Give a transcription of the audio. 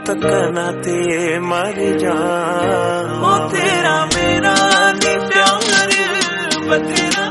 तकना ते मर जा। ओ तेरा मेरा नी प्यार बतेरा